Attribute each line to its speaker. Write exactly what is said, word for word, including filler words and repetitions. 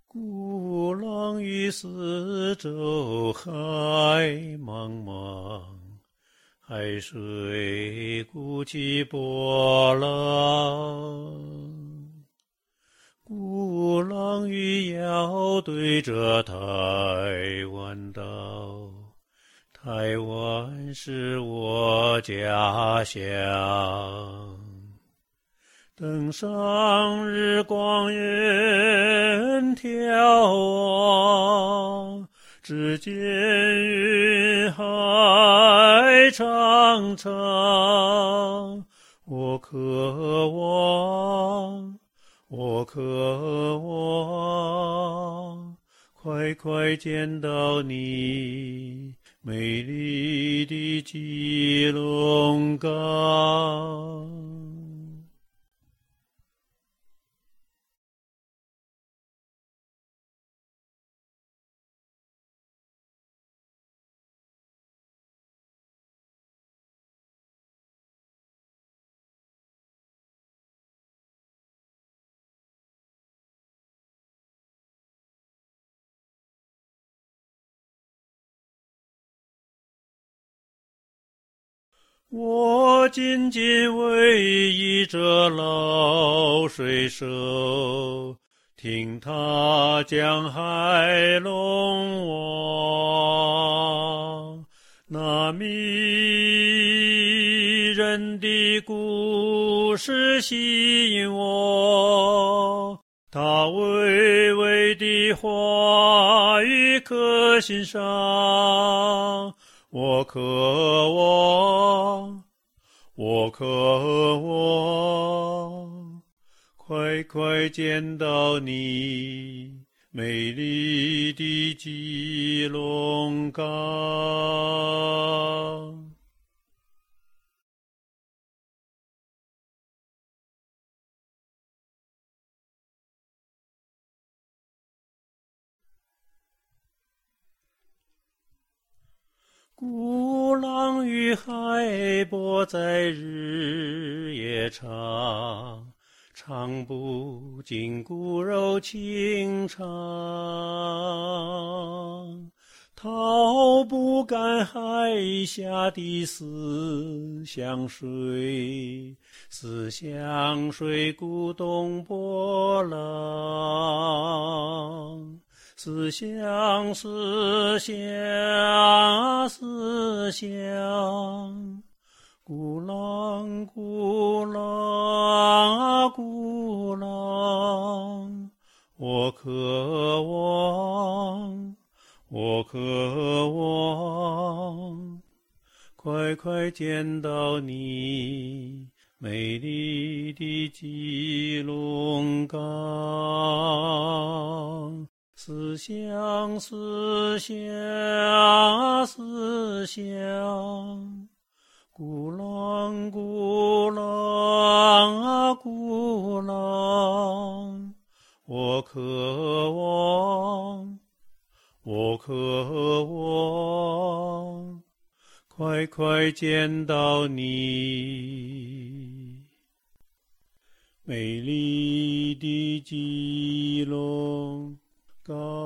Speaker 1: 鼓浪屿四周海茫茫，海水鼓起波浪。鼓浪屿要对着台湾岛，台湾是我家乡。登上日光远眺望，只见云海长长。我渴望，我渴望，快快见到你美丽的基隆港。我紧紧偎依着老水手，听他讲海龙王，那迷人的故事吸引我，他娓娓的话语可欣赏。我渴望，我渴望，快快见到你美丽的基隆港。鼓浪屿海波在日夜长，唱不尽骨肉情长。逃不干海下的思乡水，思乡水鼓动波浪。思乡，思乡，思乡，鼓浪，鼓浪啊，鼓浪，我渴望，我渴望，快快见到你美丽的基隆港。思乡，思乡，思乡，鼓浪，鼓浪啊，鼓浪，我渴望，我渴望，快快见到你美丽的基隆港。